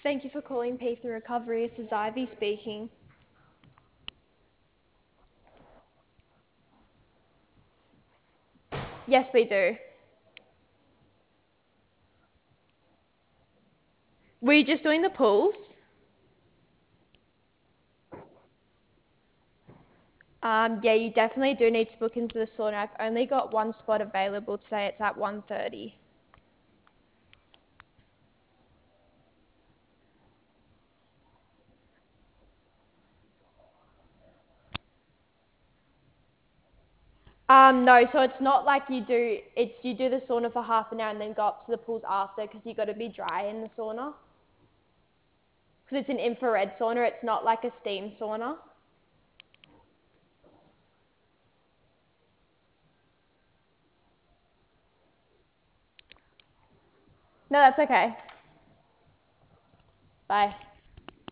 Thank you for calling P3 Recovery. This is Ivy speaking. Yes, we do. Were you just doing the pools? Yeah, you definitely do need to book into the sauna. I've only got one spot available today. It's at 1:30. No, so it's not like you do the sauna for half an hour and then go up to the pools after because you got to be dry in the sauna. Because it's an infrared sauna, it's not like a steam sauna. No, that's okay. Bye.